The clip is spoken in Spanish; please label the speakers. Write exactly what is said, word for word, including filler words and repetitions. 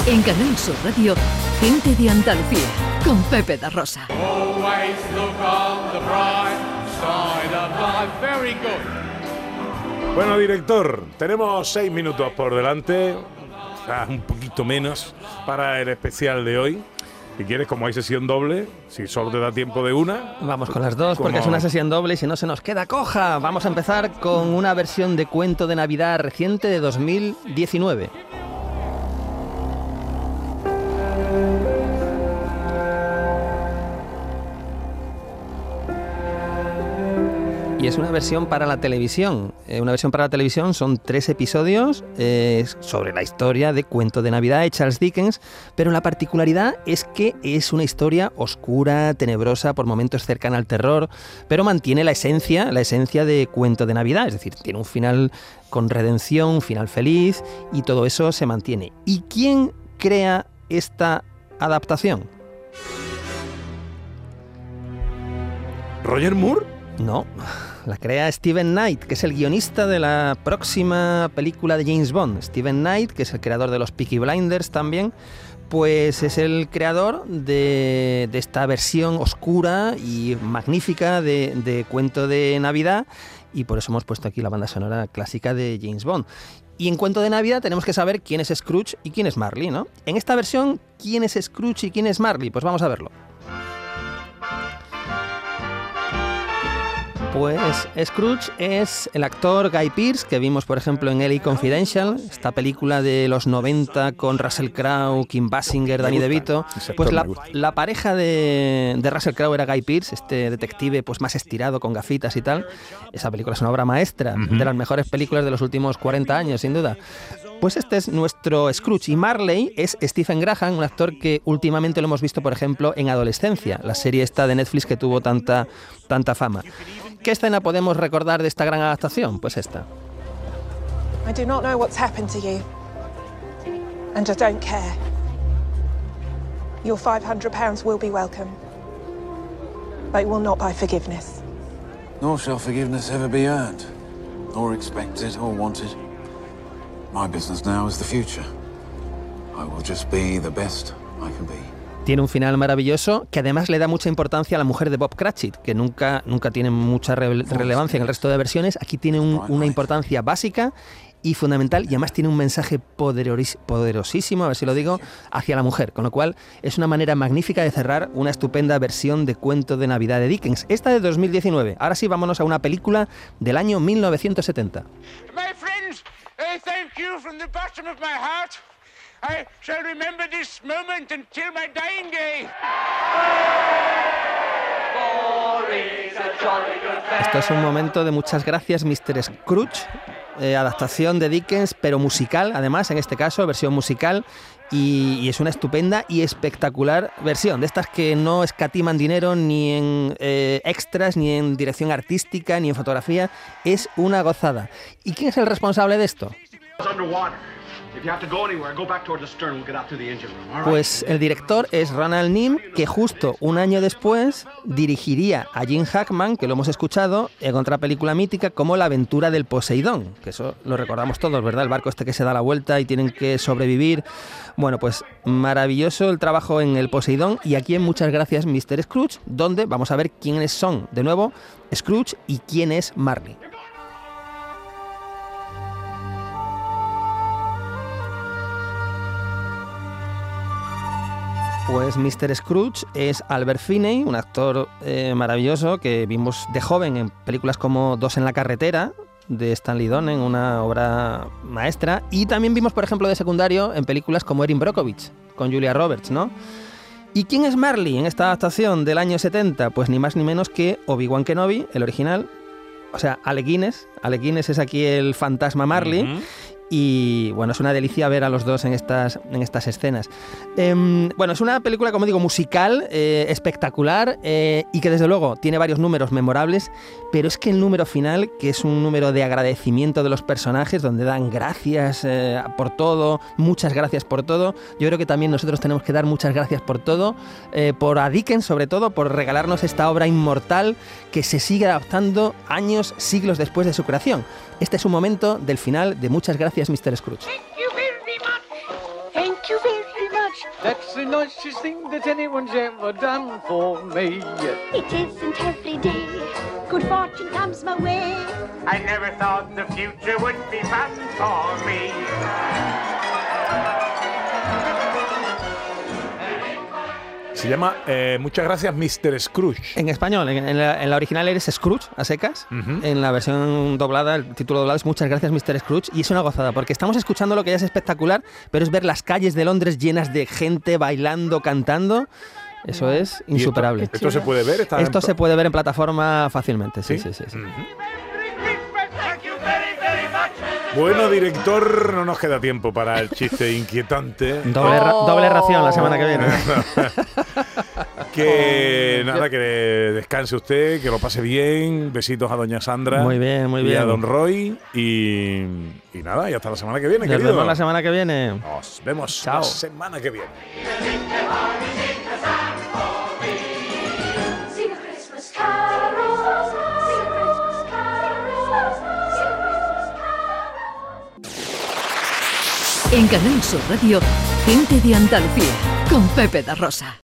Speaker 1: En Canal Sur Radio, Gente de Andalucía, con Pepe da Rosa.
Speaker 2: Always look on the bright side of life. Very good.
Speaker 3: Bueno, director, tenemos seis minutos por delante, o sea, un poquito menos, para el especial de hoy. Si quieres, como hay sesión doble, si solo te da tiempo de una...
Speaker 4: Vamos con las dos, porque
Speaker 3: como...
Speaker 4: es una sesión doble y si no se nos queda coja. Vamos a empezar con una versión de cuento de Navidad reciente de dos mil diecinueve. Y es una versión para la televisión. Eh, una versión para la televisión son tres episodios eh, sobre la historia de Cuento de Navidad de Charles Dickens, pero la particularidad es que es una historia oscura, tenebrosa, por momentos cercana al terror, pero mantiene la esencia, la esencia de Cuento de Navidad, es decir, tiene un final con redención, un final feliz, y todo eso se mantiene. ¿Y quién crea esta adaptación?
Speaker 3: ¿Roger Moore?
Speaker 4: No, la crea Steven Knight, que es el guionista de la próxima película de James Bond. Steven Knight, que es el creador de los Peaky Blinders también, pues es el creador de, de esta versión oscura y magnífica de, de Cuento de Navidad, y por eso hemos puesto aquí la banda sonora clásica de James Bond. Y en Cuento de Navidad tenemos que saber quién es Scrooge y quién es Marley, ¿no? En esta versión, ¿quién es Scrooge y quién es Marley? Pues vamos a verlo. Pues Scrooge es el actor Guy Pearce, que vimos por ejemplo en L A Confidential, esta película de los noventa con Russell Crowe, Kim Basinger, Danny DeVito. Pues la, la pareja de, de Russell Crowe era Guy Pearce, este detective pues más estirado, con gafitas y tal. Esa película es una obra maestra, uh-huh. de las mejores películas de los últimos cuarenta años, sin duda. Pues este es nuestro Scrooge. Y Marley es Stephen Graham, un actor que últimamente lo hemos visto, por ejemplo, en Adolescencia, la serie esta de Netflix que tuvo tanta, tanta fama. ¿Qué escena podemos recordar de esta gran adaptación? Pues esta.
Speaker 5: I do not know what's happened to you, and I don't care. Your five hundred pounds will be welcome, but it will not buy forgiveness.
Speaker 6: Nor shall forgiveness ever be earned, or expected, or wanted. My business now is the future. I will just be the best I can be.
Speaker 4: Tiene un final maravilloso que además le da mucha importancia a la mujer de Bob Cratchit, que nunca, nunca tiene mucha re- relevancia en el resto de versiones. Aquí tiene un, una importancia básica y fundamental, y además tiene un mensaje poderoris- poderosísimo, a ver si lo digo, hacia la mujer, con lo cual es una manera magnífica de cerrar una estupenda versión de Cuento de Navidad de Dickens, esta de dos mil diecinueve. Ahora sí, vámonos a una película del año mil novecientos setenta.
Speaker 2: My friends, I thank you from the bottom of my heart. I shall remember this moment until my dying day.
Speaker 4: Esto es un momento de muchas gracias, mister Scrooge, eh, adaptación de Dickens, pero musical, además, en este caso, versión musical, y, y es una estupenda y espectacular versión, de estas que no escatiman dinero ni en eh, extras, ni en dirección artística, ni en fotografía. Es una gozada. ¿Y quién es el responsable de esto? Pues el director es Ronald Neame, que justo un año después dirigiría a Jim Hackman, que lo hemos escuchado, en otra película mítica como La aventura del Poseidón, que eso lo recordamos todos, ¿verdad? El barco este que se da la vuelta y tienen que sobrevivir. Bueno, pues maravilloso el trabajo en el Poseidón, y aquí en Muchas gracias, mister Scrooge, donde vamos a ver quiénes son, de nuevo, Scrooge y quién es Marley. Pues mister Scrooge es Albert Finney, un actor eh, maravilloso que vimos de joven en películas como Dos en la carretera, de Stanley Donen, una obra maestra, y también vimos, por ejemplo, de secundario en películas como Erin Brockovich, con Julia Roberts, ¿no? ¿Y quién es Marley en esta adaptación del año setenta? Pues ni más ni menos que Obi-Wan Kenobi, el original, o sea, Alec Guinness. Alec Guinness es aquí el fantasma Marley. Uh-huh. Y bueno, es una delicia ver a los dos en estas, en estas escenas. Eh, bueno, es una película, como digo, musical, eh, espectacular, eh, y que desde luego tiene varios números memorables, pero es que el número final, que es un número de agradecimiento de los personajes, donde dan gracias eh, por todo, muchas gracias por todo, yo creo que también nosotros tenemos que dar muchas gracias por todo, eh, por a Dickens sobre todo, por regalarnos esta obra inmortal que se sigue adaptando años, siglos después de su creación. Este es un momento del final de Muchas gracias, mister Scrooge.
Speaker 5: Thank you very much. Thank
Speaker 7: Thank you very much.
Speaker 8: That's the nicest thing that anyone's ever done for me.
Speaker 7: It isn't every day good fortune comes my way.
Speaker 2: I never thought the future would be buttoned for me.
Speaker 3: Se llama eh, Muchas gracias, mister Scrooge.
Speaker 4: En español, en, en, la, en la original eres Scrooge, a secas.
Speaker 3: Uh-huh.
Speaker 4: En la versión doblada, el título doblado es Muchas gracias, mister Scrooge. Y es una gozada, porque estamos escuchando lo que ya es espectacular, pero es ver las calles de Londres llenas de gente bailando, cantando. Eso es insuperable.
Speaker 3: ¿Esto, esto se puede ver? ¿Está
Speaker 4: esto
Speaker 3: en...
Speaker 4: se puede ver en plataforma fácilmente, sí,
Speaker 3: sí,
Speaker 4: sí, sí. sí.
Speaker 3: Uh-huh. Bueno, director, no nos queda tiempo para el chiste inquietante.
Speaker 4: Doble, ra- doble ración la semana que viene.
Speaker 3: Que nada, que descanse usted, que lo pase bien. Besitos a doña Sandra.
Speaker 4: Muy bien, muy
Speaker 3: y
Speaker 4: bien.
Speaker 3: a don Roy. Y, y nada, y hasta la semana que viene,
Speaker 4: Nos
Speaker 3: querido.
Speaker 4: vemos la semana que viene.
Speaker 3: Nos vemos
Speaker 4: Chao.
Speaker 3: la semana que viene.
Speaker 1: En Canal Sur Radio, Gente de Andalucía, con Pepe da Rosa.